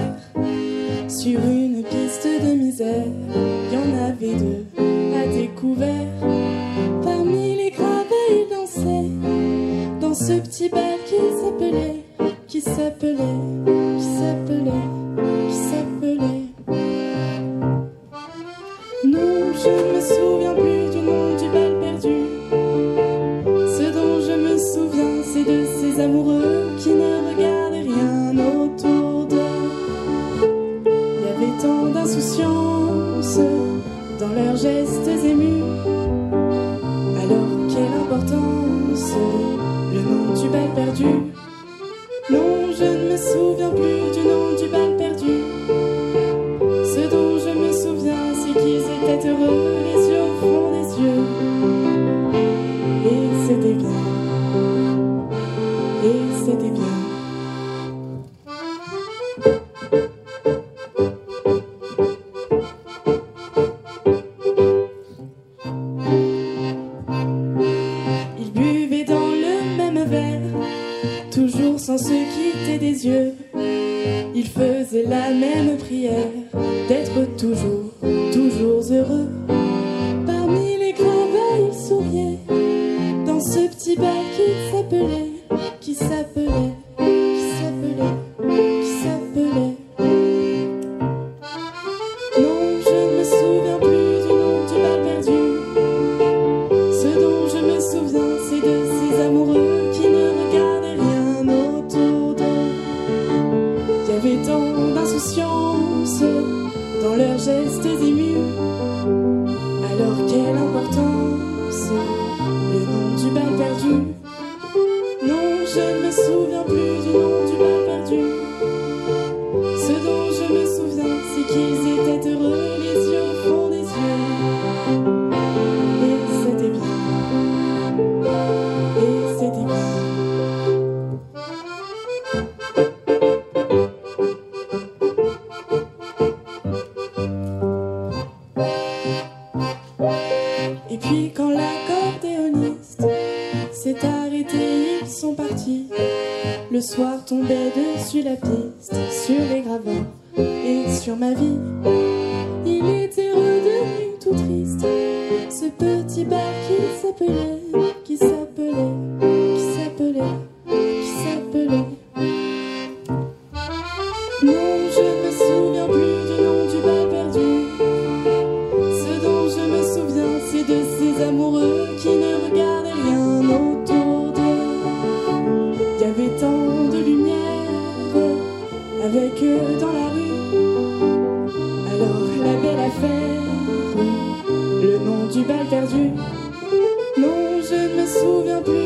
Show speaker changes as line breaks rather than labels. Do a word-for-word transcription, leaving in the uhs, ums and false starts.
faire. Sur une piste de misère, il y en avait deux à découvert. Parmi les gravats, ils dansaient dans ce petit bal qui s'appelait, qui s'appelait, qui s'appelait, qui s'appelait. Non, je ne me souviens plus du nom du bal perdu. Ce dont je me souviens, c'est de ces amoureux qui ne regardaient rien autour d'eux. Il y avait tant d'insouciance dans leurs gestes émus. Alors quelle importance, le nom du bal perdu. Non, je ne me souviens plus du nom du bal perdu. Ce dont je me souviens, c'est qu'ils étaient heureux, les yeux au fond des yeux. Et c'était bien, et c'était bien. Ils buvaient dans le même verre, toujours sans se quitter des yeux. Ils faisaient la même prière, d'être toujours, toujours heureux. Parmi les gravats, ils souriaient dans ce petit bal qui s'appelait, qui s'appelait, qui s'appelait, qui s'appelait. Non, je ne me souviens plus du nom du bal perdu. Ce dont je me souviens, c'est de ces amoureux qui ne regardaient rien autour d'eux. Il y avait tant d'insouciance dans leurs gestes émus. Alors quelle importance, le nom du bal perdu. Non, je ne me souviens plus du nom du bal perdu. Ce dont je me souviens, c'est qu'ils étaient heureux, les yeux au fond des yeux. Et c'était bien, et c'était bien. Et puis quand l'accordéoniste s'est arrêté, ils sont partis. Le soir tombait dessus la piste, sur les gravats et sur ma vie. Il était redevenu tout triste, ce petit bal qui s'appelait, qui s'appelait, qui s'appelait, qui s'appelait. Non, je ne me souviens plus du nom du bal perdu. Ce dont je me souviens, c'est de ces amoureux qui ne regardaient rien autour d'eux. Il y avait tant de lumière avec eux dans la rue. Alors la belle affaire, le nom du bal perdu. Non, je ne me souviens plus